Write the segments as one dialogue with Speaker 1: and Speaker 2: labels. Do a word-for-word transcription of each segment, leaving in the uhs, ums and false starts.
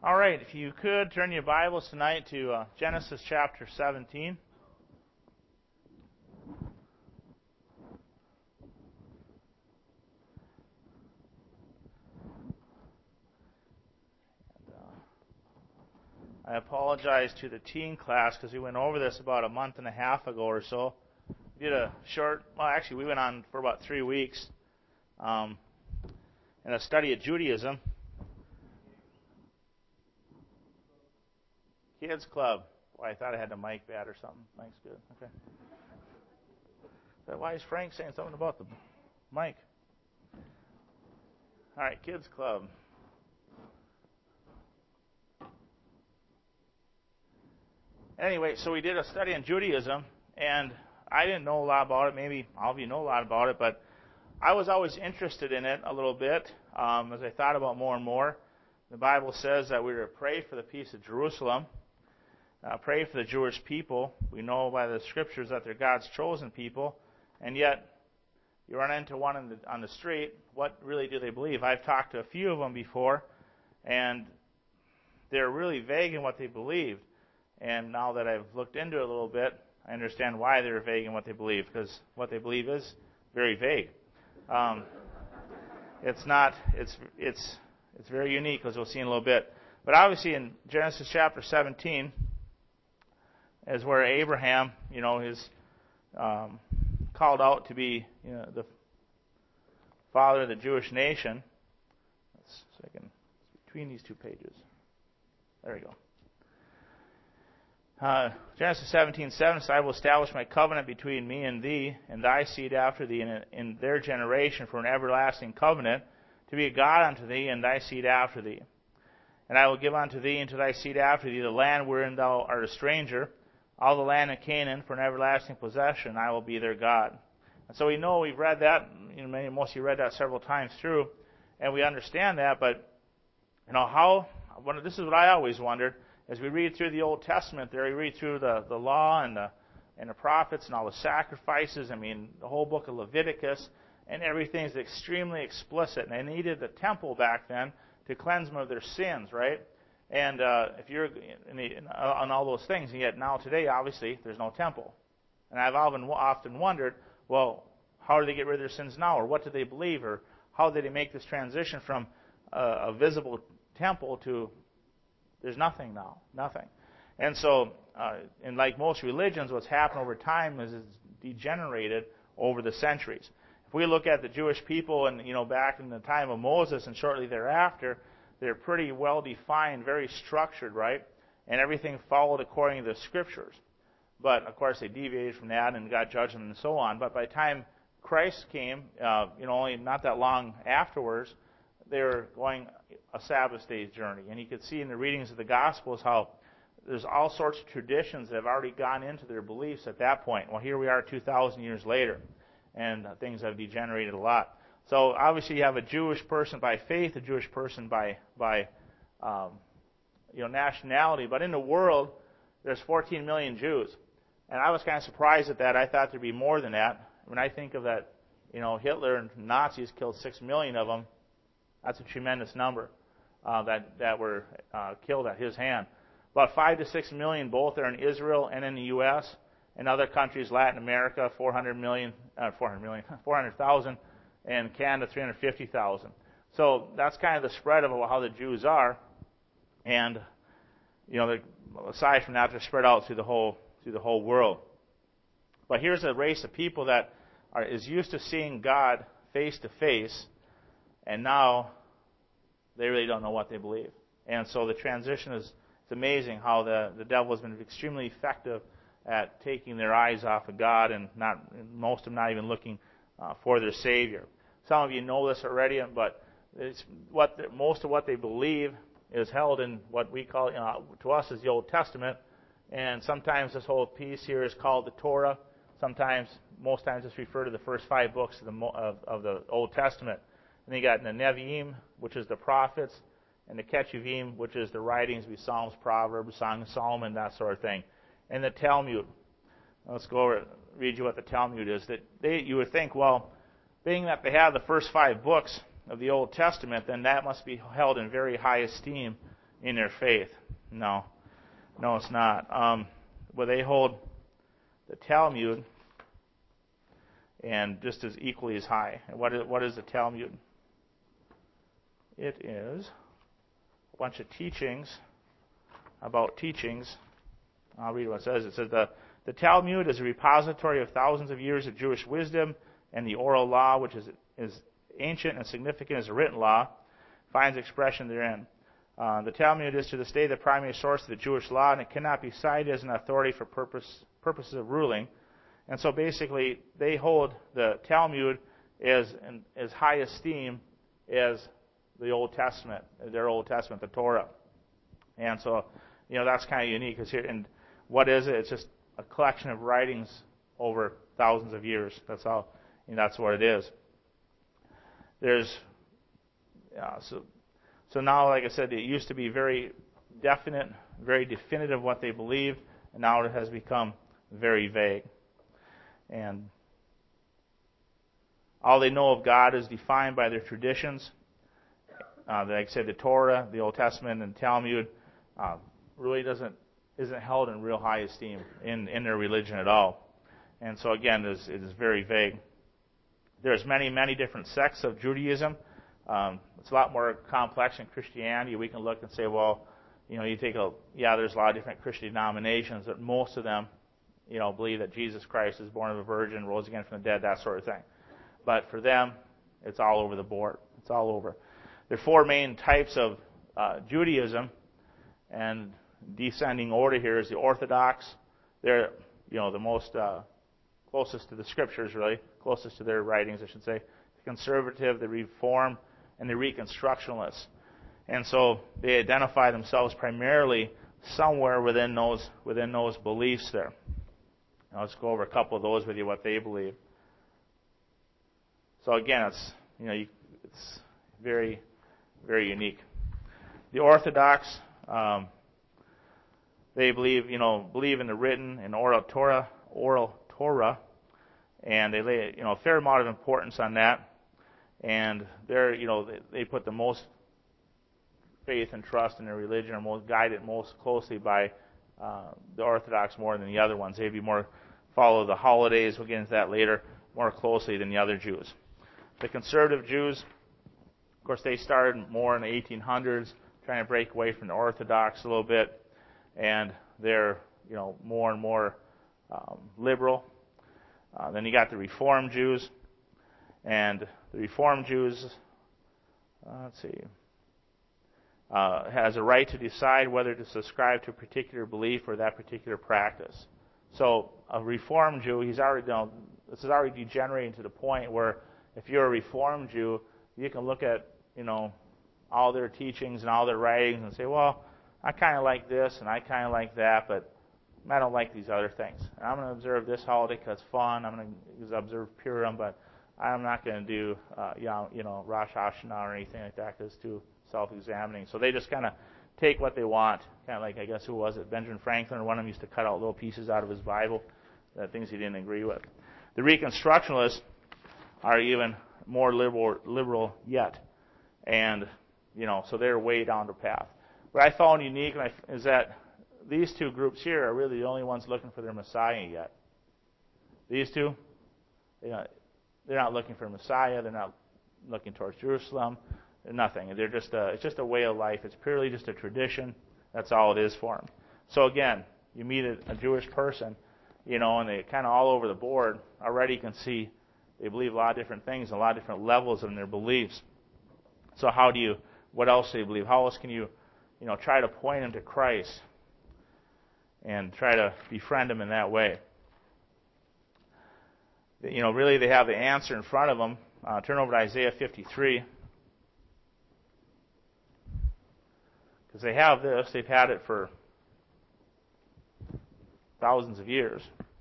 Speaker 1: All right, if you could turn your Bibles tonight to uh, Genesis chapter seventeen. And, uh, I apologize to the teen class because we went over this about a month and a half ago or so. We did a short, well, actually, we went on for about three weeks um, in a study of Judaism. Kids Club. Boy, I thought I had the mic bad or something. Mic's good. Okay. But why is Frank saying something about the mic? All right, Kids Club. Anyway, so we did a study on Judaism, and I didn't know a lot about it. Maybe all of you know a lot about it, but I was always interested in it a little bit um, as I thought about more and more. The Bible says that we are to pray for the peace of Jerusalem. Uh, pray for the Jewish people. We know by the scriptures that they're God's chosen people, and yet you run into one on the, on the street. What really do they believe? I've talked to a few of them before, and they're really vague in what they believed. And now that I've looked into it a little bit, I understand why they're vague in what they believe, because what they believe is very vague. Um, it's not. It's it's it's very unique, as we'll see in a little bit. But obviously, in Genesis chapter seventeen. Is where Abraham, you know, is um, called out to be, you know, the father of the Jewish nation. Let's second between these two pages. There we go. Uh, Genesis seventeen seven says, "I will establish my covenant between me and thee, and thy seed after thee, in, in their generation, for an everlasting covenant, to be a God unto thee, and thy seed after thee. And I will give unto thee and to thy seed after thee the land wherein thou art a stranger, all the land of Canaan for an everlasting possession. I will be their God." And so we know, we've read that, you know, many, most of you read that several times through, and we understand that. But you know how? This is what I always wondered as we read through the Old Testament. There, we read through the, the law and the and the prophets and all the sacrifices. I mean, the whole book of Leviticus, and everything is extremely explicit. And they needed the temple back then to cleanse them of their sins, right? And uh, if you're in the, in, uh, on all those things, and yet now today, obviously, there's no temple. And I've often often wondered, well, how do they get rid of their sins now, or what do they believe, or how did they make this transition from uh, a visible temple to there's nothing now, nothing. And so, uh, and like most religions, what's happened over time is it's degenerated over the centuries. If we look at the Jewish people, and you know, back in the time of Moses and shortly thereafter, they're pretty well defined, very structured, right? And everything followed according to the scriptures. But of course, they deviated from that and got judgment and so on. But by the time Christ came, uh, you know, only not that long afterwards, they were going a Sabbath day's journey. And you could see in the readings of the Gospels how there's all sorts of traditions that have already gone into their beliefs at that point. Well, here we are two thousand years later, and uh, things have degenerated a lot. So obviously you have a Jewish person by faith, a Jewish person by by um, you know nationality. But in the world, there's fourteen million Jews, and I was kind of surprised at that. I thought there'd be more than that. When I think of that, you know, Hitler and Nazis killed six million of them. That's a tremendous number uh, that that were uh, killed at his hand. About five to six million, both are in Israel and in the U S and other countries, Latin America, four hundred million, uh, four hundred million, four hundred thousand. And Canada, three hundred fifty thousand. So that's kind of the spread of how the Jews are. And, you know, aside from that, they're spread out through the whole through the whole world. But here's a race of people that are is used to seeing God face to face, and now they really don't know what they believe. And so the transition is it's amazing how the, the devil has been extremely effective at taking their eyes off of God, and not most of them not even looking Uh, for their Savior. Some of you know this already, but it's what the, most of what they believe is held in what we call, you know, to us, is the Old Testament. And sometimes this whole piece here is called the Torah. Sometimes, most times, it's referred to the first five books of the of, of the Old Testament. And you got the Nevi'im, which is the prophets, and the Ketuvim, which is the writings, be Psalms, Proverbs, Song of Solomon, that sort of thing, and the Talmud. Let's go over, read you what the Talmud is. That they, you would think, well, being that they have the first five books of the Old Testament, then that must be held in very high esteem in their faith. No, no, it's not. Um, well, they hold the Talmud and just as equally as high. And what is, what is the Talmud? It is a bunch of teachings about teachings. I'll read what it says. It says the, the Talmud is a repository of thousands of years of Jewish wisdom, and the oral law, which is, is ancient and significant as a written law, finds expression therein. Uh, the Talmud is to this day the primary source of the Jewish law, and it cannot be cited as an authority for purpose, purposes of ruling. And so basically, they hold the Talmud as in, as high esteem as the Old Testament, their Old Testament, the Torah. And so, you know, that's kind of unique. Cause here, and what is it? It's just a collection of writings over thousands of years. That's all. And that's what it is. There's, uh, so, so now, like I said, it used to be very definite, very definitive what they believed, and now it has become very vague. And all they know of God is defined by their traditions. Uh, like I said, the Torah, the Old Testament, and Talmud uh, really doesn't isn't held in real high esteem in, in their religion at all. And so again, it is, it is very vague. There's many, many different sects of Judaism. Um, it's a lot more complex than Christianity. We can look and say, well, you know, you take a, yeah, there's a lot of different Christian denominations, but most of them, you know, believe that Jesus Christ is born of a virgin, rose again from the dead, that sort of thing. But for them, it's all over the board. It's all over. There are four main types of uh, Judaism, and descending order here is the Orthodox. They're, you know, the most uh, closest to the Scriptures, really, closest to their writings, I should say. The Conservative, the Reform, and the Reconstructionists. And so they identify themselves primarily somewhere within those within those beliefs there. Now let's go over a couple of those with you, what they believe. So again, it's you know you, it's very very unique. The Orthodox, um, they believe you know believe in the written and oral Torah, oral Torah, and they lay you know a fair amount of importance on that. And they're you know they, they put the most faith and trust in their religion, or most guided most closely by uh, the Orthodox more than the other ones. They'd be more follow the holidays. We'll get into that later, more closely than the other Jews. The conservative Jews, of course, they started more in the eighteen hundreds, trying to break away from the Orthodox a little bit, and they're you know more and more um, liberal. Uh, then you got the Reform Jews, and the Reform Jews. Uh, let's see. Uh, has a right to decide whether to subscribe to a particular belief or that particular practice. So a Reform Jew, he's already you know, this is already degenerating to the point where if you're a Reform Jew, you can look at you know all their teachings and all their writings and say, well, I kind of like this and I kind of like that, but I don't like these other things. And I'm going to observe this holiday because it's fun. I'm going to observe Purim, but I'm not going to do uh, you know Rosh Hashanah or anything like that because it's too self-examining. So they just kind of take what they want. Kind of like, I guess, who was it? Benjamin Franklin, or one of them used to cut out little pieces out of his Bible, uh, things he didn't agree with. The Reconstructionists are even more liberal, liberal yet. And, you know, so they're way down the path. What I found unique is that these two groups here are really the only ones looking for their Messiah yet. These two, you know, they're not looking for a Messiah. They're not looking towards Jerusalem. They're nothing. They're just a, it's just a way of life. It's purely just a tradition. That's all it is for them. So again, you meet a, a Jewish person, you know, and they're kind of all over the board. Already you can see they believe a lot of different things, a lot of different levels in their beliefs. So how do you, what else do they believe? How else can you, you know, try to point them to Christ and try to befriend them in that way? You know, really they have the answer in front of them. Uh, turn over to Isaiah fifty-three. Because they have this, they've had it for thousands of years.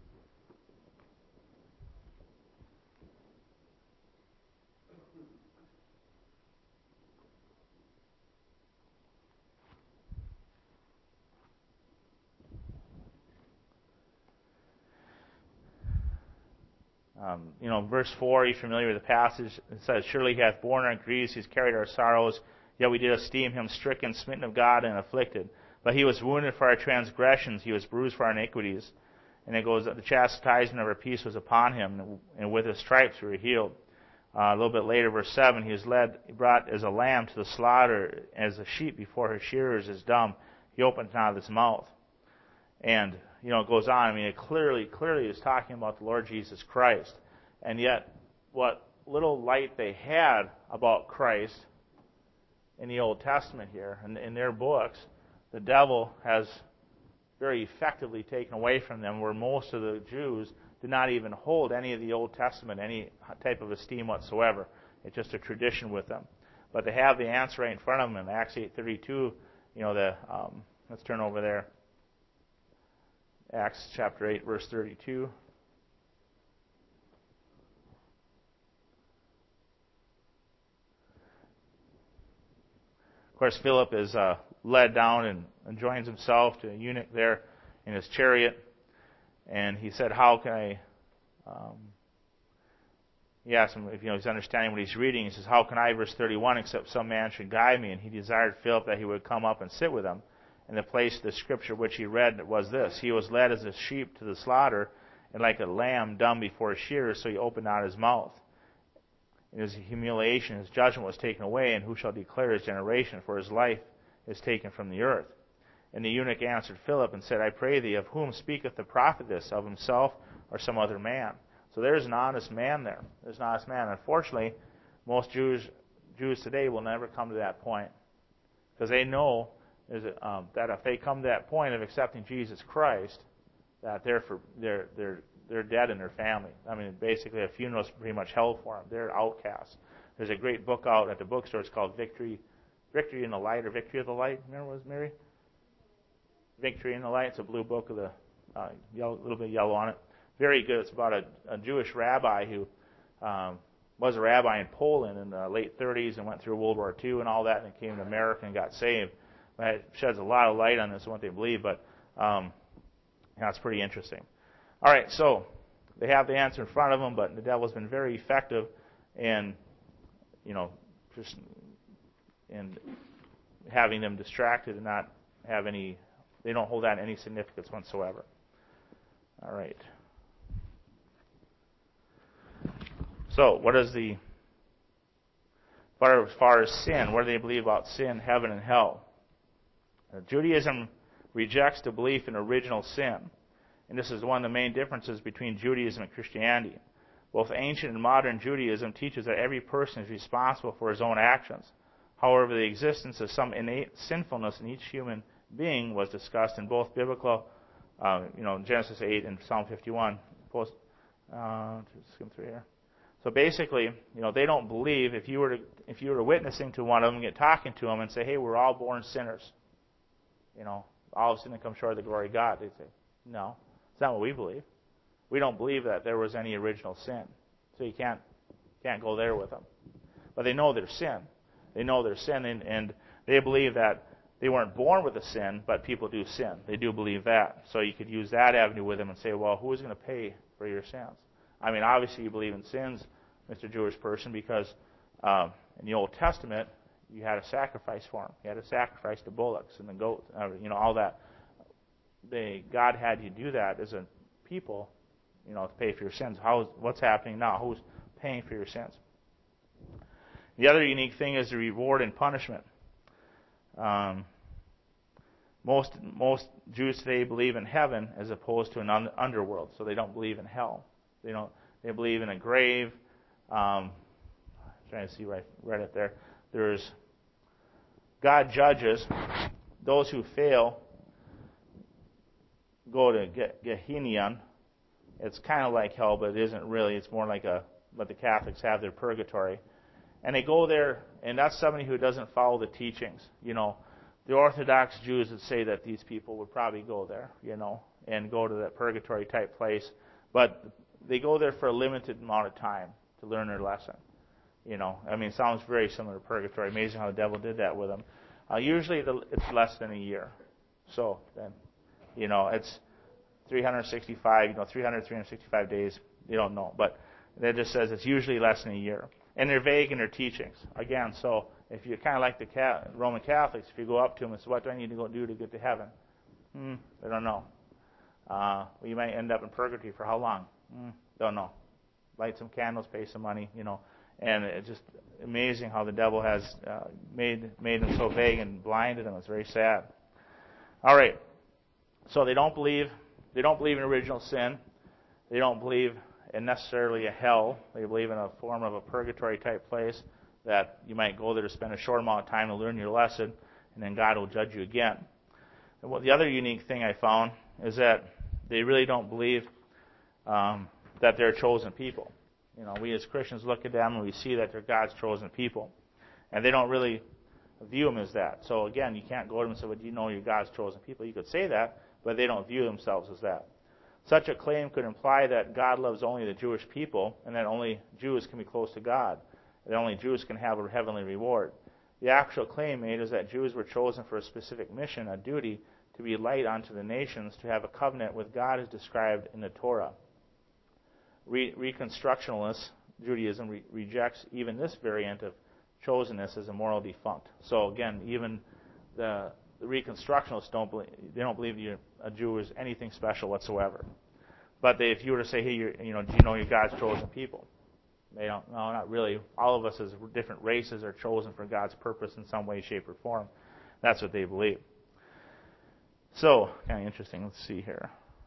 Speaker 1: Um, you know, verse four, are you familiar with the passage? It says, surely he hath borne our griefs, he's carried our sorrows, Yet we did esteem him stricken, smitten of God, and afflicted. But he was wounded for our transgressions, he was bruised for our iniquities. And it goes, the chastisement of our peace was upon him, and with his stripes we were healed. Uh, a little bit later, verse seven, he was led, brought as a lamb to the slaughter, as a sheep before her shearers is dumb. He opened not his mouth. And, you know, it goes on. I mean, it clearly, clearly is talking about the Lord Jesus Christ. And yet, what little light they had about Christ in the Old Testament here, in, in their books, the devil has very effectively taken away from them, where most of the Jews did not even hold any of the Old Testament, any type of esteem whatsoever. It's just a tradition with them. But they have the answer right in front of them in Acts eight thirty-two. You know, the um, let's turn over there. Acts chapter eight, verse thirty-two. Of course, Philip is uh, led down and, and joins himself to a eunuch there in his chariot. And he said, how can I... Um, he asked him if you know he's understanding what he's reading. He says, how can I, verse thirty-one, except some man should guide me? And he desired Philip that he would come up and sit with him. And the place of the scripture which he read was this: he was led as a sheep to the slaughter, and like a lamb dumb before his shearers, so he opened not his mouth. In his humiliation, his judgment was taken away, and who shall declare his generation? For his life is taken from the earth. And the eunuch answered Philip and said, I pray thee, of whom speaketh the prophet this, of himself or some other man? So there's an honest man there. There's an honest man. Unfortunately, most Jews Jews today will never come to that point, because they know is it, um, that if they come to that point of accepting Jesus Christ, that they're for, they're they're they're dead in their family. I mean, basically, a funeral is pretty much held for them. They're outcasts. There's a great book out at the bookstore. It's called Victory, Victory in the Light, or Victory of the Light. Remember what it was, Mary? Victory in the Light. It's a blue book with a uh, yellow, little bit of yellow on it. Very good. It's about a, a Jewish rabbi who um, was a rabbi in Poland in the late thirties and went through World War Two and all that, and came to America and got saved. It sheds a lot of light on this and what they believe, but um, yeah, it's pretty interesting. All right, so they have the answer in front of them, but the devil's been very effective in, you know, just in having them distracted and not have any. They don't hold that in any significance whatsoever. All right. So, what is the, as far as sin, what do they believe about sin, heaven, and hell? Uh, Judaism rejects the belief in original sin. And this is one of the main differences between Judaism and Christianity. Both ancient and modern Judaism teaches that every person is responsible for his own actions. However, the existence of some innate sinfulness in each human being was discussed in both biblical, uh, you know, Genesis eight and Psalm fifty-one. Post, uh, just skim through here. So basically, you know, they don't believe if you were to if you were witnessing to one of them, get talking to them, and say, "Hey, we're all born sinners." You know, all of sin comes short of the glory of God. They'd say, "No, it's not what we believe. We don't believe that there was any original sin." So you can't can't go there with them. But they know their sin. They know their sin, and, and they believe that they weren't born with a sin, but people do sin. They do believe that. So you could use that avenue with them and say, well, who is going to pay for your sins? I mean, obviously you believe in sins, Mister Jewish person, because um, in the Old Testament, you had a sacrifice for them. You had to sacrifice the bullocks and the goats, uh, you know, all that. They, God had you do that as a people, you know, to pay for your sins. How, what's happening now? Who's paying for your sins? The other unique thing is the reward and punishment. Um, most most Jews today believe in heaven as opposed to an un- underworld, so they don't believe in hell. They don't. They believe in a grave. Um, I'm trying to see right right up there. There's God judges those who fail. Go to Ge- Gehenna. It's kind of like hell, but it isn't really. It's more like a what the Catholics have their purgatory. And they go there, and that's somebody who doesn't follow the teachings. You know, the Orthodox Jews would say that these people would probably go there, you know, and go to that purgatory type place. But they go there for a limited amount of time to learn their lesson. You know, I mean, it sounds very similar to purgatory. Amazing how the devil did that with them. Uh, usually the, it's less than a year. So then, you know, it's three hundred sixty-five, you know, three hundred, three hundred sixty-five days. You don't know, but it just says it's usually less than a year. And they're vague in their teachings. Again, so If you're kind of like the Catholic, Roman Catholics, if you go up to them and say, what do I need to go do to get to heaven? Hmm, they don't know. Uh, well, you might end up in purgatory for how long? Hmm, don't know. Light some candles, pay some money, you know. And it's just amazing how the devil has uh, made made them so vague and blinded them. It's very sad. All right. So they don't believe they don't believe in original sin. They don't believe in necessarily a hell. They believe in a form of a purgatory type place that you might go there to spend a short amount of time to learn your lesson, and then God will judge you again. And what the other unique thing I found is that they really don't believe um, that they're chosen people. You know, we as Christians look at them and we see that they're God's chosen people, and they don't really view them as that. So again, you can't go to them and say, well, do you know you're God's chosen people? You could say that, but they don't view themselves as that. Such a claim could imply that God loves only the Jewish people and that only Jews can be close to God, that only Jews can have a heavenly reward. The actual claim made is that Jews were chosen for a specific mission, a duty, to be light unto the nations, to have a covenant with God as described in the Torah. Re- Reconstructionalist Judaism re- rejects even this variant of chosenness as a moral defunct. So again, even the, the Reconstructionists don't believe they don't believe you, a Jew is anything special whatsoever. But they, if you were to say, hey, you're, you know, do you know you're God's chosen people? They don't. No, not really. All of us as different races are chosen for God's purpose in some way, shape, or form. That's what they believe. So, kind of interesting. Let's see here.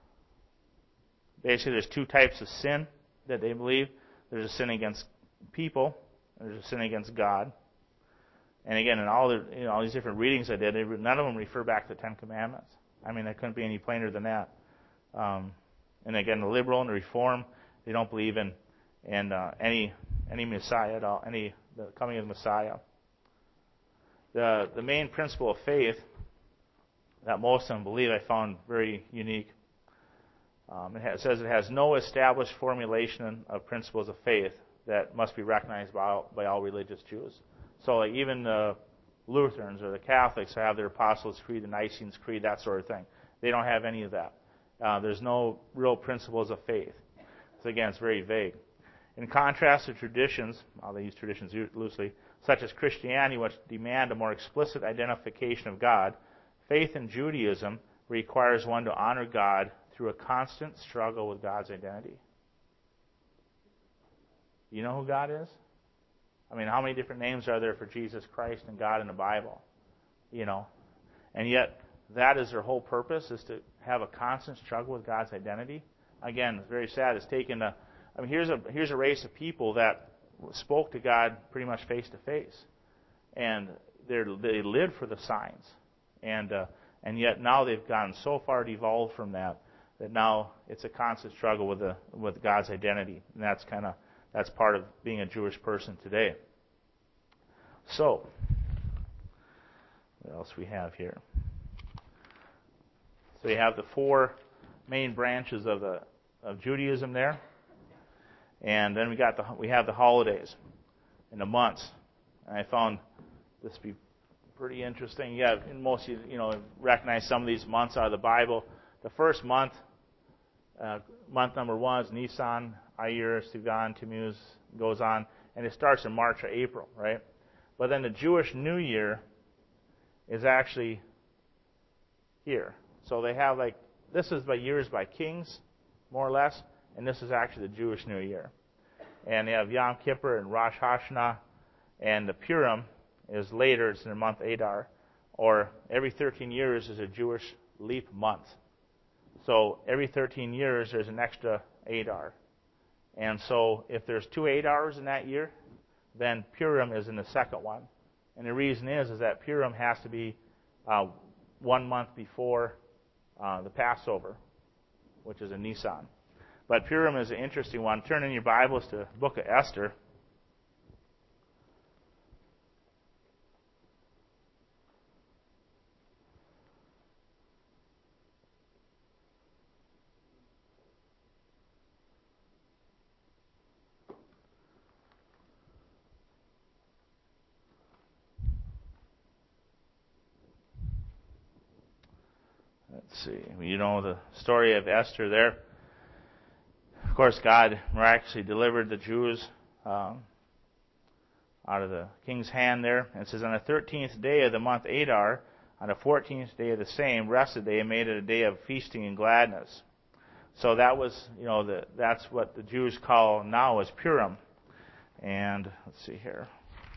Speaker 1: Basically, there's two types of sin that they believe. There's a sin against people. There's a sin against God. And again, in all the you know all these different readings I did, they, none of them refer back to the Ten Commandments. I mean, they couldn't be any plainer than that. Um, and again, the liberal and the reform, they don't believe in in uh, any any Messiah at all, any the coming of the Messiah. The the main principle of faith that most of them believe, I found very unique. Um, it, has, it says it has no established formulation of principles of faith that must be recognized by all, by all religious Jews. So like even the Lutherans or the Catholics have their Apostles' Creed, the Nicene Creed, that sort of thing. They don't have any of that. Uh, there's no real principles of faith. So again, it's very vague. In contrast to traditions, well, they use traditions loosely, such as Christianity, which demand a more explicit identification of God, faith in Judaism requires one to honor God through a constant struggle with God's identity. You know who God is? I mean, how many different names are there for Jesus Christ and God in the Bible? You know, and yet that is their whole purpose, is to have a constant struggle with God's identity. Again, it's very sad. It's taken a, I mean, here's a here's a race of people that spoke to God pretty much face to face, and they they lived for the signs, and uh, and yet now they've gotten so far devolved from that that now it's a constant struggle with the with God's identity, and that's kind of that's part of being a Jewish person today. So, what else we have here? So you have the four main branches of the of Judaism there, and then we got the we have the holidays and the months. And I found this to be pretty interesting. Yeah, and most of you, you know recognize some of these months out of the Bible. The first month, uh, month number one is Nisan, Iyar, Sivan, Tammuz, goes on, and it starts in March or April, right? But then the Jewish New Year is actually here. So they have like, this is by years by kings, more or less, and this is actually the Jewish New Year. And they have Yom Kippur and Rosh Hashanah, and the Purim is later, it's in the month Adar, or every thirteen years is a Jewish leap month. So every thirteen years there's an extra Adar. And so if there's two Adars in that year, then Purim is in the second one. And the reason is, is that Purim has to be uh, one month before uh, the Passover, which is in Nisan. But Purim is an interesting one. Turn in your Bibles to the book of Esther. Let's see. You know the story of Esther there. Of course, God miraculously delivered the Jews um, out of the king's hand there. And it says, on the thirteenth day of the month Adar, on the fourteenth day of the same, rested they and made it a day of feasting and gladness. So that was, you know, the, that's what the Jews call now as Purim. And let's see here.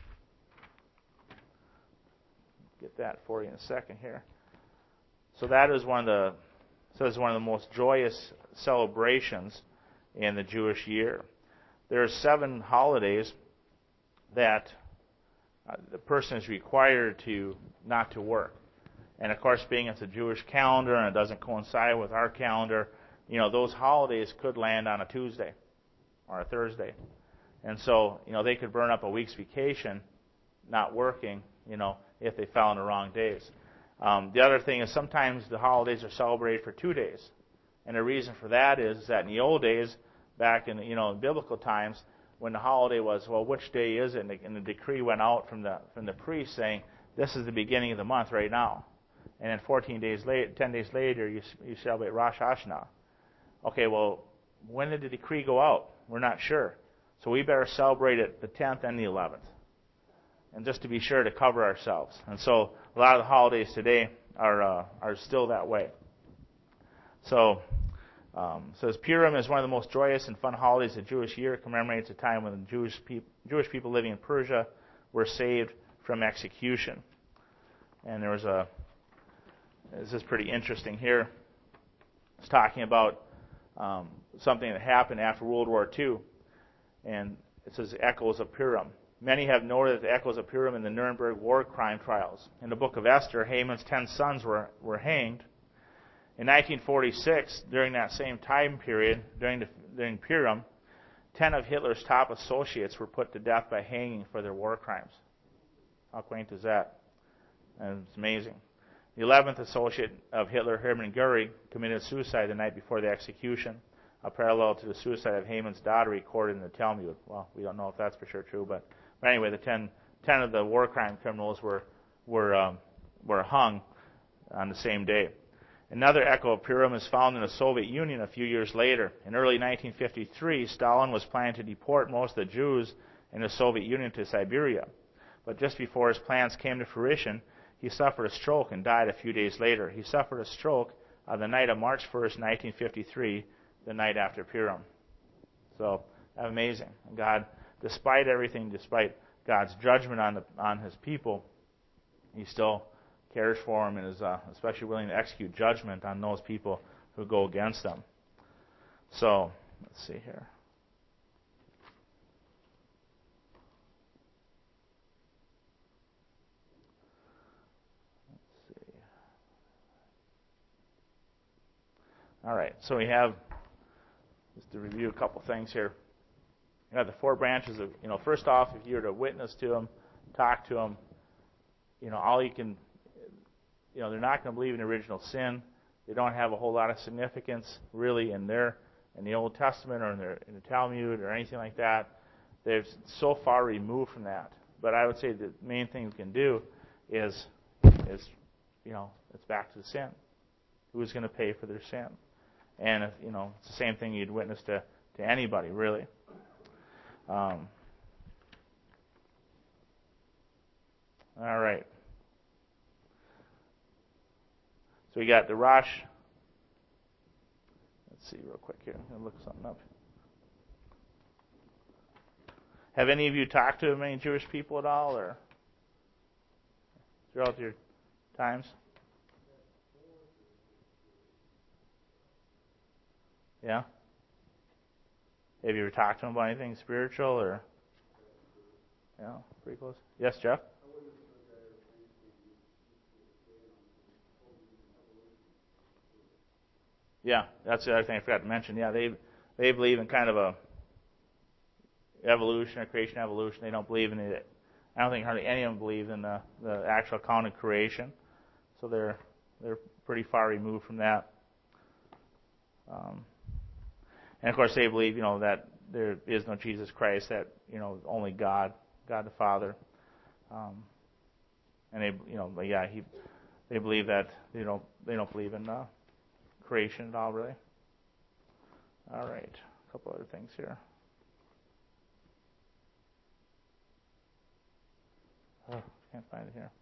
Speaker 1: Get that for you in a second here. So that is one of the says one of the most joyous celebrations in the Jewish year. There are seven holidays that uh, the person is required to not to work. And of course, being it's a Jewish calendar and it doesn't coincide with our calendar, you know, those holidays could land on a Tuesday or a Thursday. And so, you know, they could burn up a week's vacation not working, you know, if they fell on the wrong days. Um, the other thing is sometimes the holidays are celebrated for two days. And the reason for that is that in the old days, back in, you know, in biblical times, when the holiday was, well, which day is it? And the, and the decree went out from the from the priest saying, this is the beginning of the month right now. And then fourteen days later, ten days later, you, you celebrate Rosh Hashanah. Okay, well, when did the decree go out? We're not sure. So we better celebrate it the tenth and the eleventh. And just to be sure to cover ourselves. And so a lot of the holidays today are uh, are still that way. So um, it says Purim is one of the most joyous and fun holidays of the Jewish year. It commemorates a time when the Jewish people, Jewish people living in Persia were saved from execution. And there was a, this is pretty interesting here. It's talking about um, something that happened after World War Two. And it says echoes of Purim. Many have noted the echoes of Purim in the Nuremberg war crime trials. In the book of Esther, Haman's ten sons were, were hanged. In nineteen forty-six, during that same time period, during, the, during Purim, ten of Hitler's top associates were put to death by hanging for their war crimes. How quaint is that? And it's amazing. The eleventh associate of Hitler, Hermann Göring, committed suicide the night before the execution, a parallel to the suicide of Haman's daughter recorded in the Talmud. Well, we don't know if that's for sure true, but, but anyway, the ten, ten of the war crime criminals were were um, were hung on the same day. Another echo of Purim is found in the Soviet Union a few years later. In early nineteen fifty-three, Stalin was planning to deport most of the Jews in the Soviet Union to Siberia. But just before his plans came to fruition, he suffered a stroke and died a few days later. He suffered a stroke on the night of March first, nineteen fifty-three, the night after Purim. So, amazing. God, despite everything, despite God's judgment on the, on His people, He still cares for them and is uh, especially willing to execute judgment on those people who go against them. So, let's see here. Let's see. All right, so we have, just to review a couple things here. You have the four branches of, you know, first off, if you were to witness to them, talk to them, you know, all you can, you know, they're not going to believe in the original sin. They don't have a whole lot of significance really in their, in the Old Testament or in, their, in the Talmud or anything like that. They're so far removed from that. But I would say the main thing we can do is, is, you know, it's back to the sin. Who's going to pay for their sin? And, if, you know, it's the same thing you'd witness to, to anybody, really. Um, all right. So we got the Rosh. Let's see real quick here. I'm going to look something up. Have any of you talked to many Jewish people at all, or throughout your times? Yeah? Have you ever talked to them about anything spiritual, or? Yeah, pretty close. Yes, Jeff? Yeah, that's the other thing I forgot to mention. Yeah, they they believe in kind of a evolution or creation evolution. They don't believe in it. I don't think hardly any of them believe in the, the actual account of creation. So they're they're pretty far removed from that. Um, and of course, they believe, you know, that there is no Jesus Christ. That, you know, only God, God the Father. Um, and they, you know, but yeah, he they believe that they don't they don't believe in uh, creation at all, really. All right, a couple other things here. Oh, can't find it here.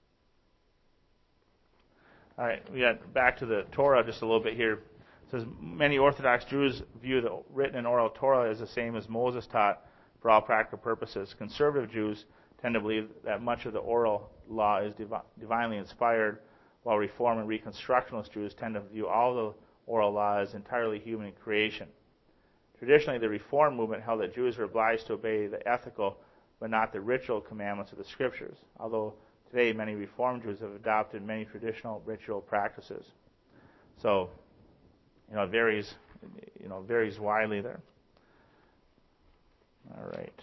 Speaker 1: All right, we got back to the Torah just a little bit here. It says, many Orthodox Jews view the written and oral Torah as the same as Moses taught for all practical purposes. Conservative Jews tend to believe that much of the oral law is divi- divinely inspired, while Reform and Reconstructionist Jews tend to view all the oral law as entirely human creation. Traditionally, the Reform movement held that Jews were obliged to obey the ethical but not the ritual commandments of the Scriptures, although today many Reformed Jews have adopted many traditional ritual practices. So, you know, it varies, you know, varies widely there. All right.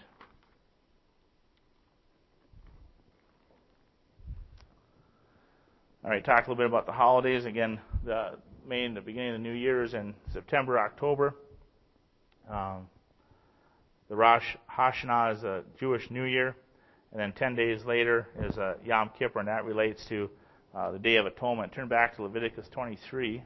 Speaker 1: All right, talk a little bit about the holidays. Again, the main, the beginning of the New Year is in September, October. Um, the Rosh Hashanah is a Jewish New Year, and then ten days later is a Yom Kippur, and that relates to uh, the Day of Atonement. Turn back to Leviticus twenty-three.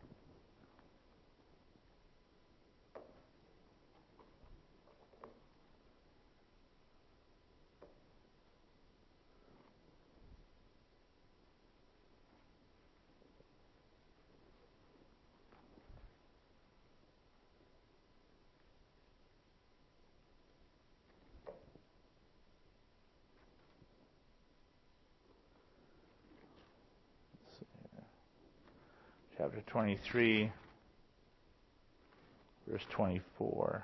Speaker 1: Chapter twenty-three, verse twenty-four.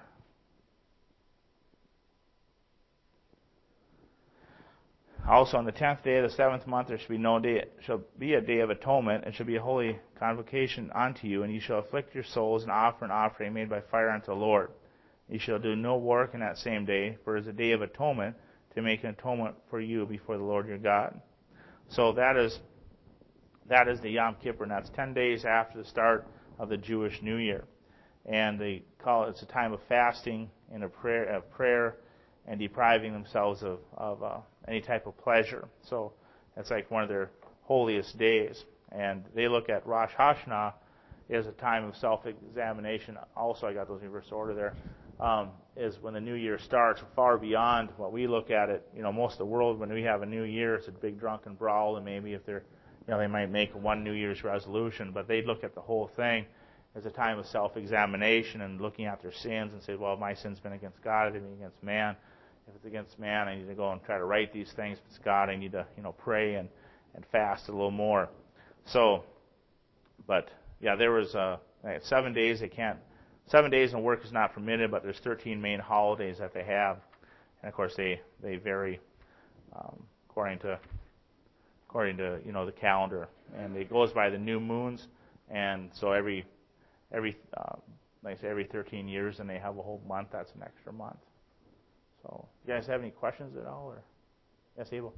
Speaker 1: Also, on the tenth day of the seventh month, there shall be no day, shall be a day of atonement, and shall be a holy convocation unto you, and ye shall afflict your souls and offer an offering made by fire unto the Lord. Ye shall do no work in that same day, for it is a day of atonement, to make an atonement for you before the Lord your God. So that is that is the Yom Kippur, and that's ten days after the start of the Jewish New Year. And they call it, it's a time of fasting and a prayer, of prayer and depriving themselves of, of uh, any type of pleasure. So it's like one of their holiest days. And they look at Rosh Hashanah as a time of self-examination. Also, I got those in reverse order there. Um, is when the new year starts, far beyond what we look at it. You know, most of the world, when we have a new year, it's a big drunken brawl, and maybe if they're, you know, they might make one New Year's resolution, but they look at the whole thing as a time of self-examination and looking at their sins and say, well, my sin's been against God, it's been against man. If it's against man, I need to go and try to right these things. If it's God, I need to, you know, pray and, and fast a little more. So, but yeah, there was uh, seven days they can't. Seven days in work is not permitted, but there's thirteen main holidays that they have, and of course they they vary um, according to according to you know the calendar, and it goes by the new moons, and so every every uh, like I say every thirteen years, and they have a whole month. That's an extra month. So, you guys have any questions at all, or yes, Abel?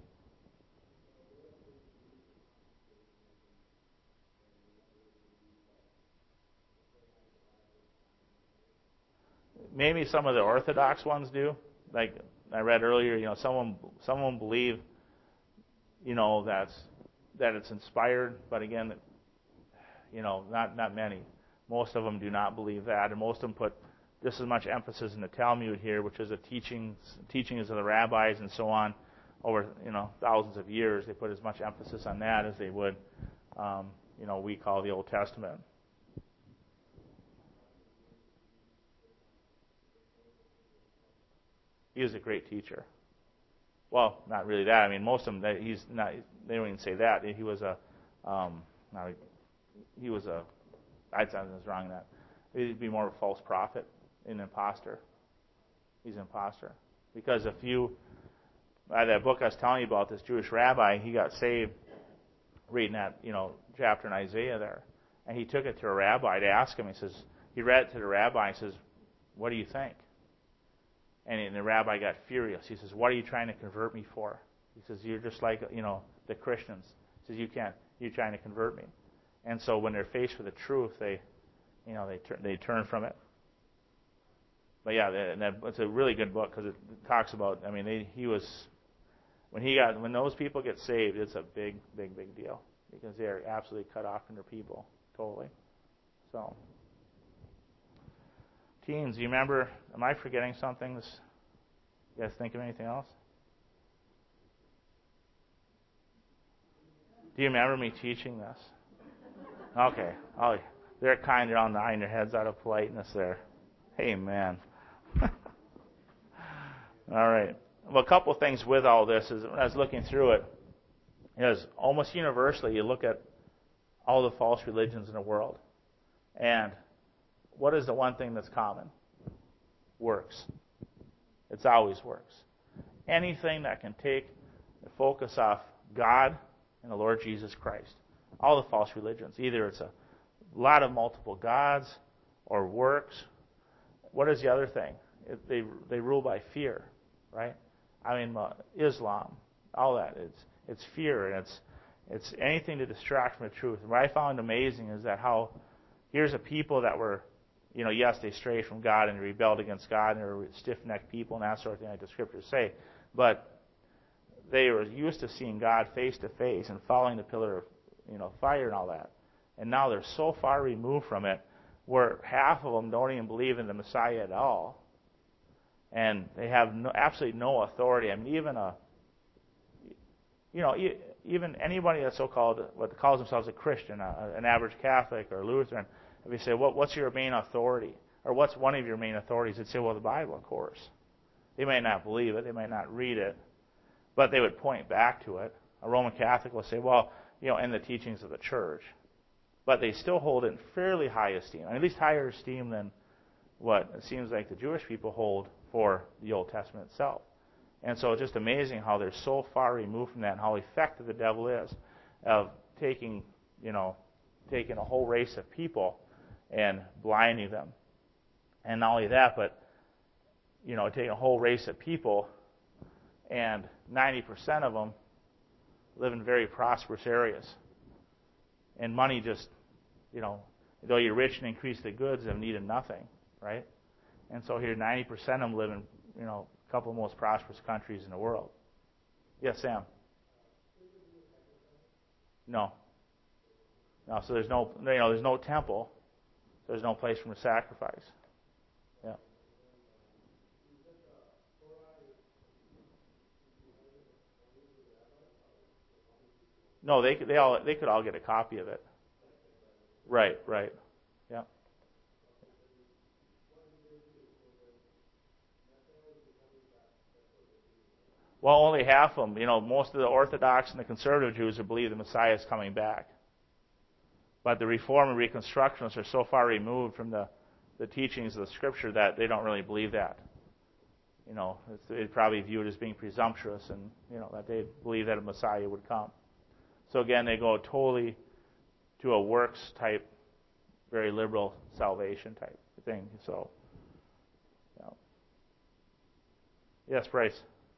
Speaker 1: Maybe some of the Orthodox ones do. Like I read earlier, you know, someone someone believe, you know, that's that it's inspired, but again, you know, not not many. Most of them do not believe that, and most of them put just as much emphasis in the Talmud here, which is the teachings teachings of the rabbis and so on over you know thousands of years. They put as much emphasis on that as they would, um, you know, we call the Old Testament. He was a great teacher. Well, not really that. I mean, most of them, he's not. They don't even say that. He was a, um, not a, he was a. I'd say I was wrong in that. He'd be more of a false prophet, an imposter. He's an imposter because if you, uh, that book I was telling you about, this Jewish rabbi, he got saved reading that you know chapter in Isaiah there, and he took it to a rabbi to ask him. He says he read it to the rabbi. He says, "What do you think?" And the rabbi got furious. He says, "What are you trying to convert me for?" He says, "You're just like, you know, the Christians." He says, "You can't. You're trying to convert me." And so when they're faced with the truth, they, you know, they turn they turn from it. But yeah, and that, it's a really good book because it talks about. I mean, they, he was when he got when those people get saved, it's a big, big, big deal because they are absolutely cut off from their people totally. So. Teens, do you remember, am I forgetting something? This, you guys think of anything else? Do you remember me teaching this? Okay. Oh, they're kind of nodding their heads out of politeness there. Amen. All right. Well, a couple of things with all this is when I was looking through it, is almost universally you look at all the false religions in the world, and what is the one thing that's common? Works. It's always works. Anything that can take the focus off God and the Lord Jesus Christ. All the false religions. Either it's a lot of multiple gods or works. What is the other thing? It, they they rule by fear, right? I mean, uh, Islam, all that. It's it's fear, and it's it's anything to distract from the truth. And what I found amazing is that how here's a people that were, you know, yes, they strayed from God and rebelled against God, and they were stiff-necked people and that sort of thing, like the scriptures say. But they were used to seeing God face to face and following the pillar of, you know, fire and all that. And now they're so far removed from it, where half of them don't even believe in the Messiah at all, and they have no, absolutely no authority. I mean, even a, you know, even anybody that's so-called, what calls themselves a Christian, a, an average Catholic or Lutheran, if you say, what, what's your main authority? Or what's one of your main authorities? They'd say, well, the Bible, of course. They might not believe it. They might not read it. But they would point back to it. A Roman Catholic will say, well, you know, and the teachings of the church. But they still hold it in fairly high esteem, at least higher esteem than what it seems like the Jewish people hold for the Old Testament itself. And so it's just amazing how they're so far removed from that and how effective the devil is of taking, you know, taking a whole race of people and blinding them. And not only that, but, you know, taking a whole race of people and ninety percent of them live in very prosperous areas. And money just, you know, though you're rich and increase the goods, have needed nothing, right? And so here ninety percent of them live in, you know, a couple of the most prosperous countries in the world. Yes, Sam? No. No, so there's no, you know, there's no temple. There's no place for a sacrifice. Yeah. No, they they all they could all get a copy of it. Right, right. Yeah. Well, only half of them. You know, most of the Orthodox and the conservative Jews believe the Messiah is coming back. But the Reform and Reconstructionists are so far removed from the, the teachings of the Scripture that they don't really believe that. You know, they probably view it as being presumptuous, and you know that they believe that a Messiah would come. So again, they go totally to a works type, very liberal salvation type thing. So, yeah. Yes, Bryce.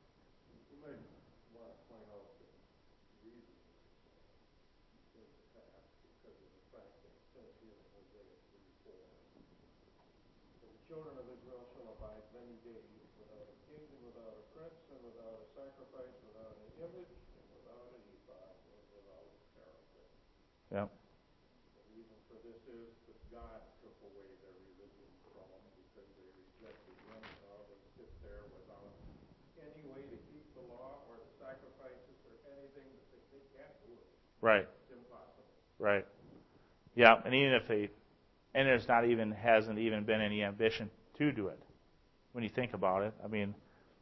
Speaker 2: Children of Israel shall abide many days without a king and without a prince and without a sacrifice, without an image and without an ephod and without a paraclet.
Speaker 1: Yeah.
Speaker 2: The reason for this is that God took away their religion from them because they rejected Him, and now they sit there without any way to keep the law or the sacrifices or anything that they, they can't do it.
Speaker 1: Right.
Speaker 2: It's impossible.
Speaker 1: Right. Yeah, and even if they And there's not even hasn't even been any ambition to do it. When you think about it, I mean,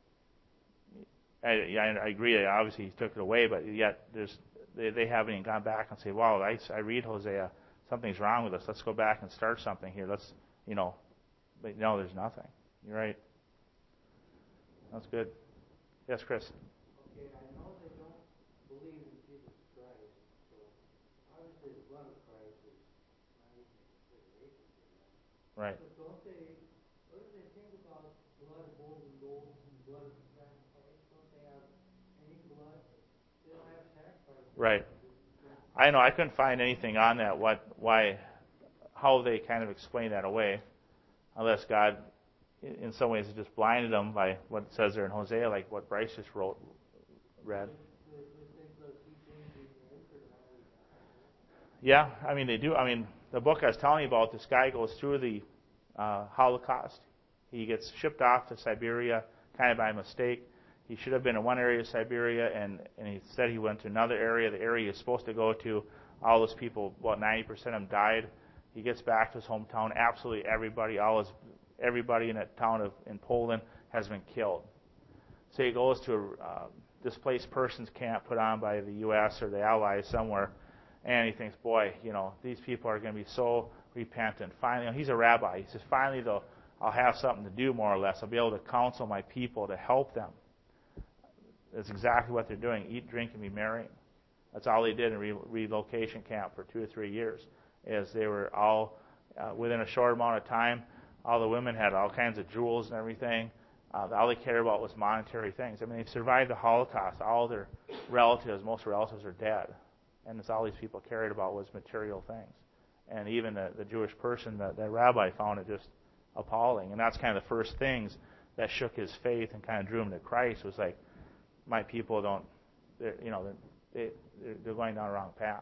Speaker 1: I, I agree. Obviously, he took it away, but yet there's they, they haven't even gone back and say, "Wow, I, I read Hosea. Something's wrong with us. Let's go back and start something here. Let's, you know." But no, there's nothing. You're right. That's good. Yes, Chris.
Speaker 3: Okay, I know they don't believe in Jesus Christ, so obviously the blood of Christ is not even a consideration for them.
Speaker 1: Right.
Speaker 3: But don't they, what do they think about blood of bulls and goats and blood of sacrifice? Don't they have any blood? They don't have sacrifice.
Speaker 1: Right. I know. I couldn't find anything on that. What, why, how they kind of explain that away, unless God, in some ways, has just blinded them by what it says there in Hosea, like what Bryce just wrote, read. Yeah, I mean they do. I mean the book I was telling you about, this guy goes through the uh, Holocaust. He gets shipped off to Siberia kind of by mistake. He should have been in one area of Siberia, and, and he said he went to another area. The area he's supposed to go to, all those people, about ninety percent of them died. He gets back to his hometown. Absolutely everybody, all his, everybody in that town of in Poland has been killed. So he goes to a uh, displaced persons camp put on by the U S or the Allies somewhere, and he thinks, boy, you know, these people are going to be so repentant. Finally, you know, he's a rabbi. He says, finally, though, I'll have something to do, more or less. I'll be able to counsel my people to help them. That's exactly what they're doing. Eat, drink, and be merry. That's all they did in re- relocation camp for two or three years, is they were all, uh, within a short amount of time, all the women had all kinds of jewels and everything. Uh, all they cared about was monetary things. I mean, they survived the Holocaust. All their relatives, most relatives are dead. And that's all these people cared about was material things. And even the, the Jewish person, the, the rabbi, found it just appalling. And that's kind of the first things that shook his faith and kind of drew him to Christ, was like, my people don't, you know, they, they're going down the wrong path.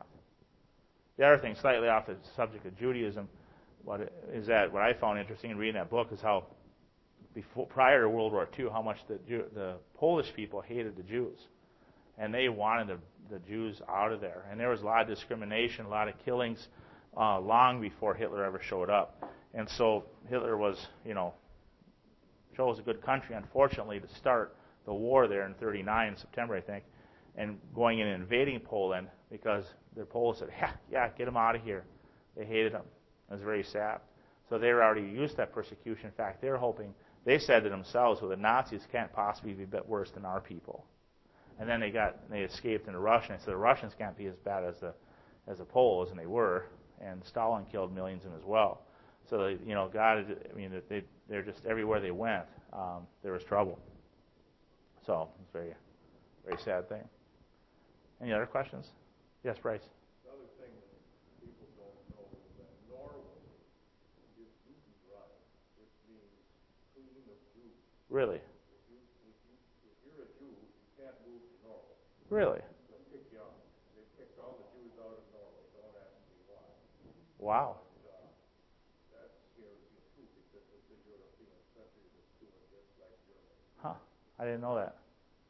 Speaker 1: The other thing, slightly off the subject of Judaism, what is that what I found interesting in reading that book is how, before, prior to World War Two, how much the Jew, the Polish people hated the Jews, and they wanted the, the Jews out of there. And there was a lot of discrimination, a lot of killings, uh, long before Hitler ever showed up. And so Hitler was, you know, chose a good country, unfortunately, to start the war there in thirty-nine, in September, I think, and going in and invading Poland, because the Poles said, yeah, yeah, get them out of here. They hated them. It was very sad. So they were already used to that persecution. In fact, they were hoping, they said to themselves, well, the Nazis can't possibly be a bit worse than our people. And then they got, they escaped into Russia, and so the Russians can't be as bad as the as the Poles, and they were. And Stalin killed millions of them as well. So, they, you know, God, I mean, they, they're just, everywhere they went, um, there was trouble. So, it's a very, very sad thing. Any other questions? Yes, Bryce?
Speaker 2: Another thing that people don't know is that Norway is Judenreich, which means clean of Jews.
Speaker 1: Really?
Speaker 2: If, you, if, you, if you're a Jew, you can't move to Norway.
Speaker 1: Really?
Speaker 2: They'll kick you out. They kicked all the Jews out of Norway. Don't ask me why.
Speaker 1: Wow.
Speaker 2: But, uh, that scares me too, because it's a European country that's doing this like Germany.
Speaker 1: Huh. I didn't know that.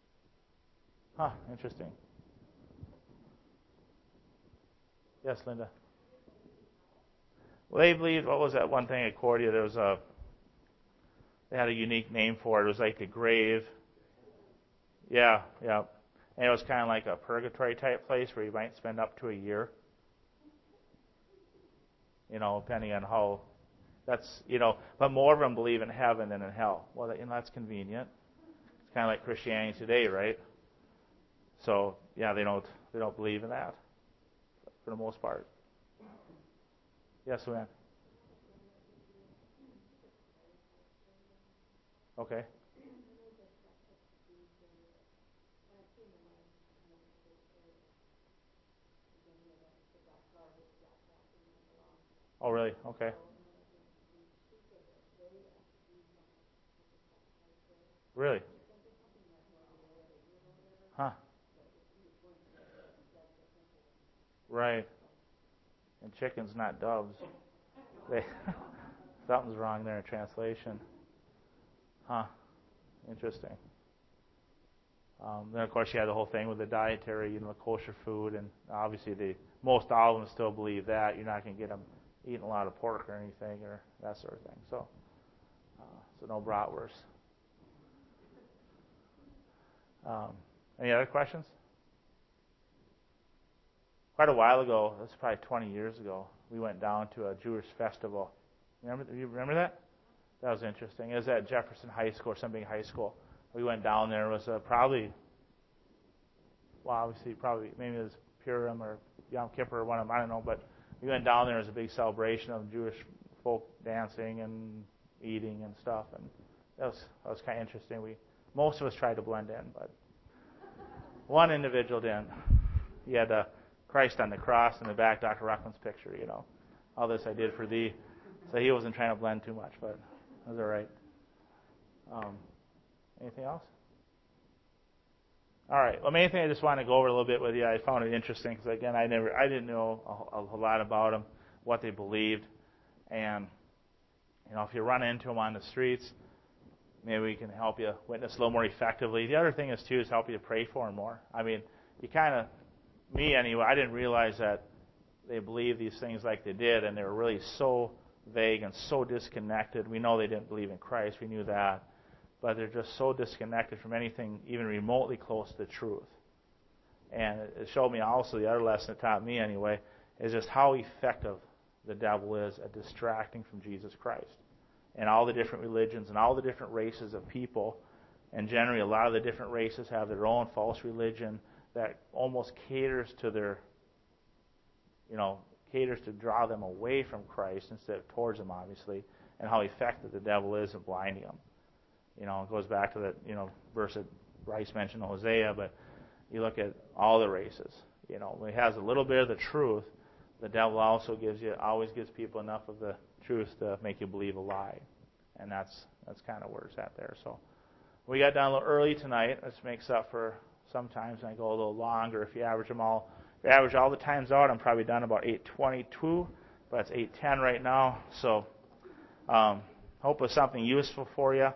Speaker 1: Huh. Interesting. Yes, Linda. Well, they believed, what was that one thing at Cordia? There was a, they had a unique name for it. It was like a grave. Yeah, yeah. And it was kind of like a purgatory type place where you might spend up to a year. You know, depending on how, that's, you know, but more of them believe in heaven than in hell. Well, you know, that's convenient. It's kind of like Christianity today, right? So, yeah, they don't, they don't believe in that, for the most part. Yes, ma'am. Okay. Oh, really? Okay. Really? Huh. Right. And chickens, not doves. They, something's wrong there in translation. Huh. Interesting. Um, then, of course, you had the whole thing with the dietary, you know, kosher food, and obviously, the most all of them still believe that. You're not going to get them eating a lot of pork or anything or that sort of thing. So, uh, so no bratwurst. Um, any other questions? Quite a while ago, this is probably twenty years ago, we went down to a Jewish festival. Remember? You remember that? That was interesting. It was at Jefferson High School or some big high school. We went down there. It was uh, probably, well, obviously, probably maybe it was Purim or Yom Kippur or one of them. I don't know. But we went down there. It was a big celebration of Jewish folk dancing and eating and stuff, and that was that was kind of interesting. We most of us tried to blend in, but one individual didn't. He had uh, Christ on the cross in the back, Doctor Ruckman's picture. You know, all this I did for thee. So he wasn't trying to blend too much, but it was all right. Um, anything else? All right. Well, main thing I just want to go over a little bit with you. I found it interesting because again, I never, I didn't know a, a whole lot about them, what they believed, and you know, if you run into them on the streets, maybe we can help you witness a little more effectively. The other thing is, too, is help you to pray for them more. I mean, you kind of, me anyway, I didn't realize that they believed these things like they did, and they were really so vague and so disconnected. We know they didn't believe in Christ. We knew that. But they're just so disconnected from anything even remotely close to the truth. And it showed me also, the other lesson it taught me anyway, is just how effective the devil is at distracting from Jesus Christ. And all the different religions and all the different races of people, and generally a lot of the different races have their own false religion that almost caters to their, you know, caters to draw them away from Christ instead of towards Him, obviously, and how effective the devil is at blinding them. You know, it goes back to that, you know, verse that Bryce mentioned, Hosea, but you look at all the races. You know, when it has a little bit of the truth, the devil also gives you, always gives people enough of the truth to make you believe a lie. And that's that's kind of where it's at there. So we got done a little early tonight. This makes up for sometimes I go a little longer. If you average them all, if you average all the times out, I'm probably done about eight twenty-two, but it's eight ten right now. So um, hope it's something useful for you.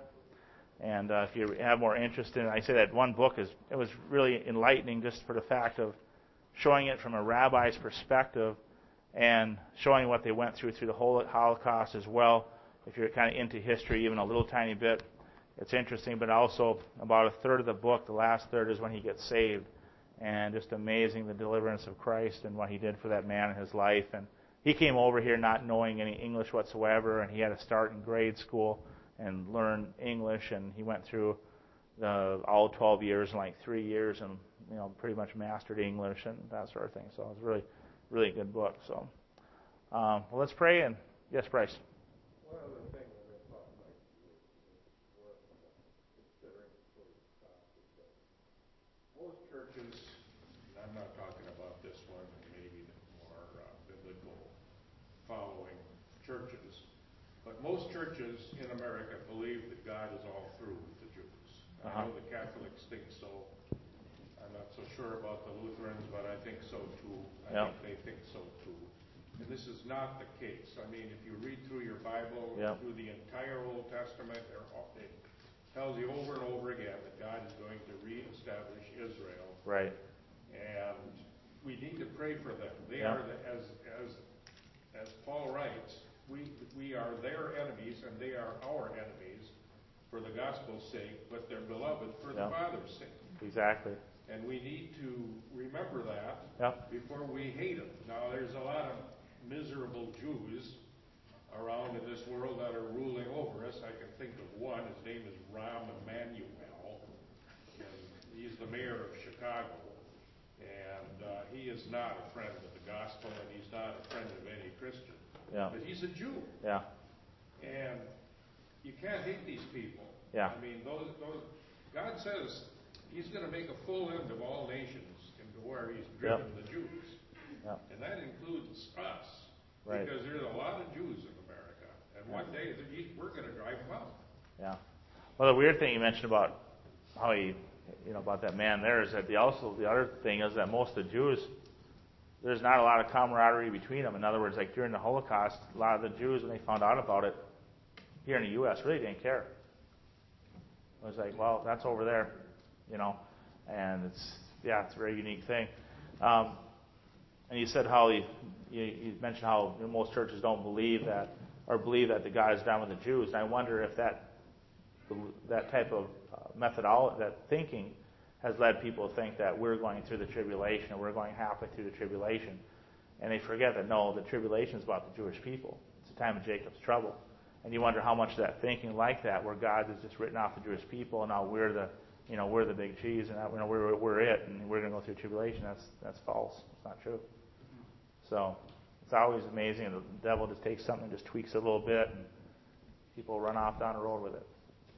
Speaker 1: And uh, if you have more interest in it, I say that one book is it was really enlightening just for the fact of showing it from a rabbi's perspective and showing what they went through through the whole Holocaust as well. If you're kind of into history, even a little tiny bit, it's interesting. But also about a third of the book, the last third, is when he gets saved. And just amazing the deliverance of Christ and what He did for that man in his life. And he came over here not knowing any English whatsoever, and he had to start in grade school and learn English, and he went through the, all twelve years in like three years, and you know pretty much mastered English and that sort of thing. So it was really, really a good book. So, um, well, let's pray. And yes, Bryce.
Speaker 2: One other thing that I thought might be worth considering before we stop is that most churches, and I'm not talking about this one, maybe the more uh, biblical following churches. But most churches in America believe that God is all through with the Jews. Uh-huh. I know the Catholics think so. I'm not so sure about the Lutherans, but I think so too. I
Speaker 1: yep.
Speaker 2: think they think so too. And this is not the case. I mean, if you read through your Bible,
Speaker 1: yep.
Speaker 2: through the entire Old Testament, it tells you over and over again that God is going to reestablish Israel.
Speaker 1: Right.
Speaker 2: And we need to pray for them. They
Speaker 1: yep.
Speaker 2: are, the, as as as Paul writes, We we are their enemies and they are our enemies for the gospel's sake, but they're beloved for the
Speaker 1: yep.
Speaker 2: Father's sake.
Speaker 1: Exactly.
Speaker 2: And we need to remember that
Speaker 1: yep.
Speaker 2: before we hate them. Now, there's a lot of miserable Jews around in this world that are ruling over us. I can think of one. His name is Rahm Emanuel. And he's the mayor of Chicago. And uh, he is not a friend of the gospel, and he's not a friend of any Christian.
Speaker 1: Yeah.
Speaker 2: But he's a Jew.
Speaker 1: Yeah.
Speaker 2: And you can't hate these people.
Speaker 1: Yeah.
Speaker 2: I mean, those, those, God says He's going to make a full end of all nations into where He's driven
Speaker 1: yep.
Speaker 2: the Jews.
Speaker 1: Yep.
Speaker 2: And that includes us.
Speaker 1: Right.
Speaker 2: Because there's a lot of Jews in America. And
Speaker 1: yeah.
Speaker 2: one day we're going to drive them out.
Speaker 1: Yeah. Well, the weird thing you mentioned about how he, you know, about that man there is that the also the other thing is that most of the Jews, there's not a lot of camaraderie between them. In other words, like during the Holocaust, a lot of the Jews, when they found out about it here in the U S, really didn't care. It was like, well, that's over there, you know, and it's, yeah, it's a very unique thing. Um, and you said how, you, you, you mentioned how most churches don't believe that, or believe that the God is done with the Jews. And I wonder if that that type of uh, methodology, that thinking, has led people to think that we're going through the tribulation, or we're going halfway through the tribulation. And they forget that, no, the tribulation is about the Jewish people. It's the time of Jacob's trouble. And you wonder how much of that thinking like that, where God has just written off the Jewish people, and now we're the, you know, we're the big cheese, and you know, we're we're it, and we're going to go through tribulation. That's that's false. It's not true. So it's always amazing, and the devil just takes something and just tweaks it a little bit, and people run off down the road with it.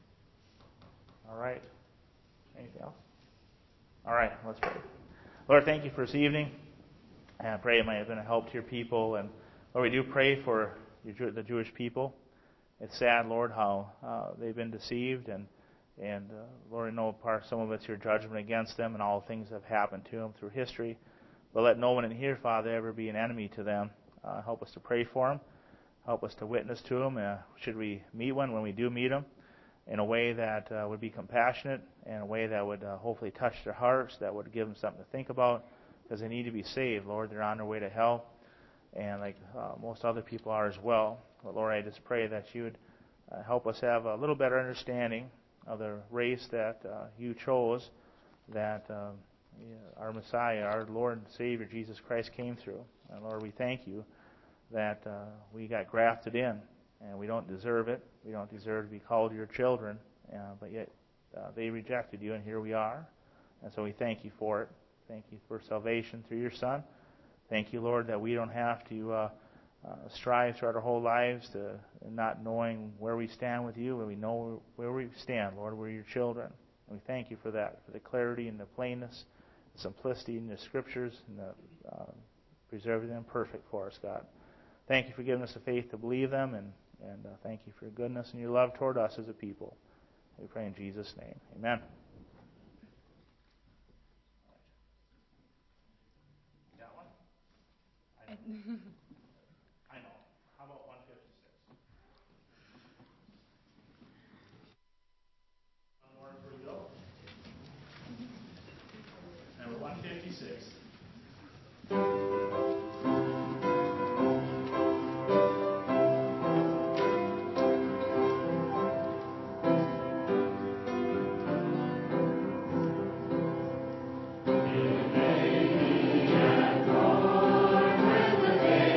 Speaker 1: All right. Anything else? All right. Let's pray. Lord, thank you for this evening, and I pray it might have been a help to your people. And Lord, we do pray for your, the Jewish people. It's sad, Lord, how uh, they've been deceived, and and uh, Lord, I know part some of it's your judgment against them and all the things that have happened to them through history. But let no one in here, Father, ever be an enemy to them. Uh, help us to pray for them. Help us to witness to them. Uh, should we meet one, when we do meet them, in a way that uh, would be compassionate, and a way that would uh, hopefully touch their hearts, that would give them something to think about, because they need to be saved. Lord, they're on their way to hell, and like uh, most other people are as well. But Lord, I just pray that you would uh, help us have a little better understanding of the race that uh, you chose, that uh, our Messiah, our Lord and Savior, Jesus Christ, came through. And Lord, we thank you that uh, we got grafted in, and we don't deserve it. We don't deserve to be called your children, uh, but yet uh, they rejected you, and here we are. And so we thank you for it. Thank you for salvation through your Son. Thank you, Lord, that we don't have to uh, uh, strive throughout our whole lives to not knowing where we stand with you, and we know where we stand, Lord. We're your children. And we thank you for that, for the clarity and the plainness, the simplicity in the Scriptures, and the, uh, preserving them perfect for us, God. Thank you for giving us the faith to believe them, and, and uh, thank you for your goodness and your love toward us as a people. We pray in Jesus' name. Amen. Got one? I know. I know. How about one fifty-six? One more for you go. Number one fifty-six.
Speaker 4: Day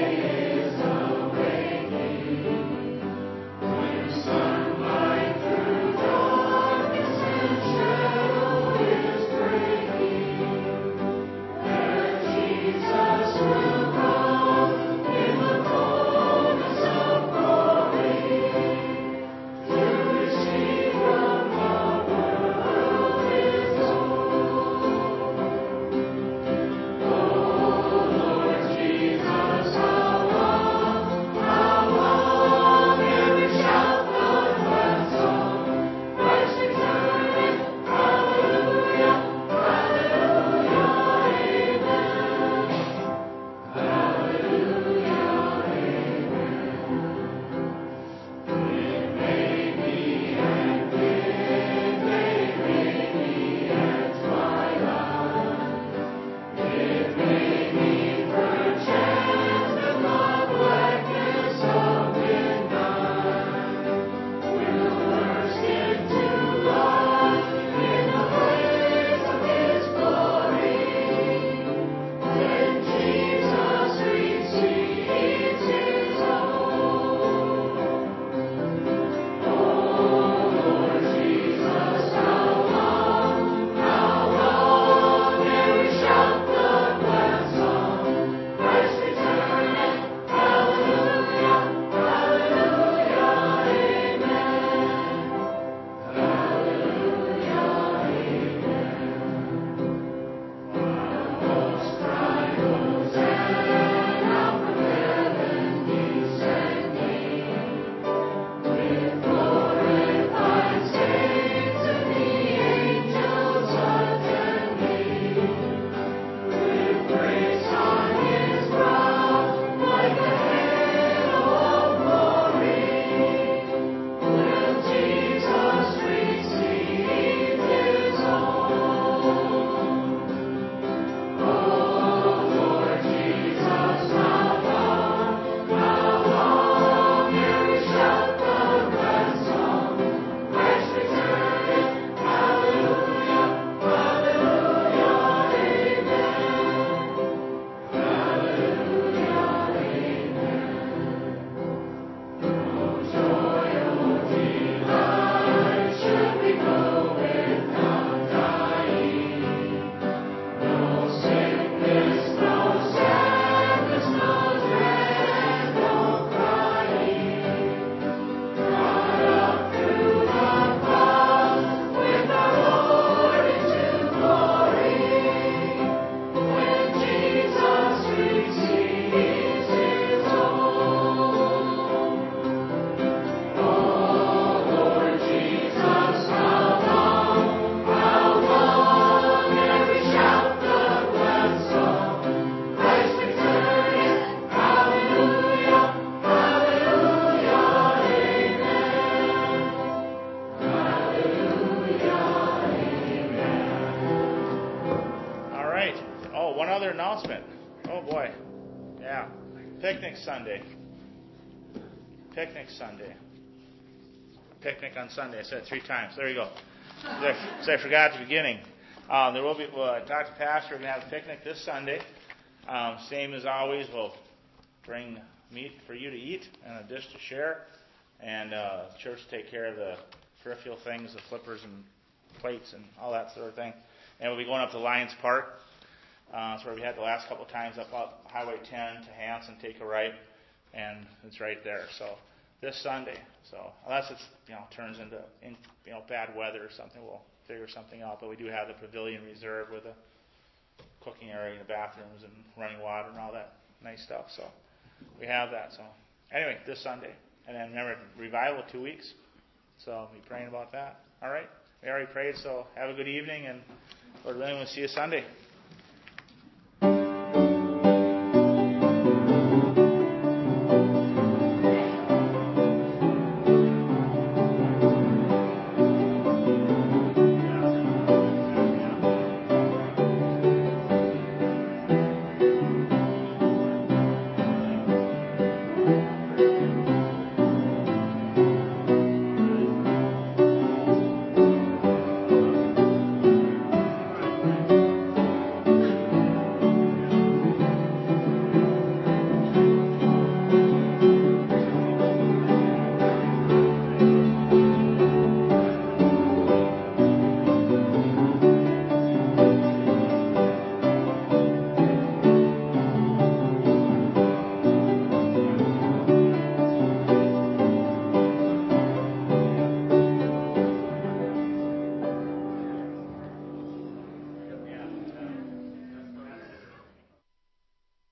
Speaker 1: Picnic Sunday. Picnic Sunday. Picnic on Sunday. I said it three times. There you go. So I forgot at the beginning. Um, there will be. Well, I talked to Pastor. We're going to have a picnic this Sunday. Um, same as always. We'll bring meat for you to eat and a dish to share, and uh, the church take care of the peripheral things, the flippers and plates and all that sort of thing. And we'll be going up to Lions Park. Uh, that's where we had the last couple of times up, up Highway ten to Hanson, take a right, and it's right there. So this Sunday. So unless it's you know turns into in, you know bad weather or something, we'll figure something out. But we do have the pavilion reserved with a cooking area and the bathrooms and running water and all that nice stuff. So we have that. So anyway, this Sunday, and then remember revival two weeks. So I'll be praying about that. All right, we already prayed. So have a good evening, and Lord willing, we'll see you Sunday.